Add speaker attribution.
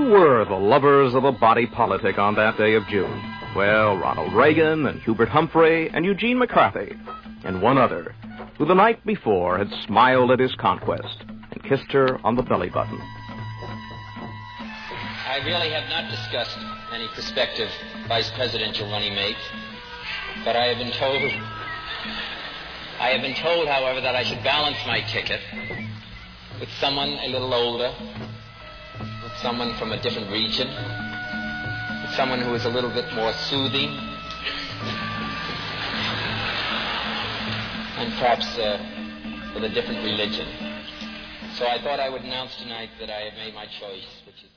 Speaker 1: were the lovers of a body politic on that day of June? Well, Ronald Reagan and Hubert Humphrey and Eugene McCarthy, and one other, who the night before had smiled at his conquest and kissed her on the belly button.
Speaker 2: I really have not discussed any prospective vice presidential running mate, but I have been told, however, that I should balance my ticket with someone a little older, with someone from a different region, with someone who is a little bit more soothing, and perhaps with a different religion. So I thought I would announce tonight that I have made my choice, which is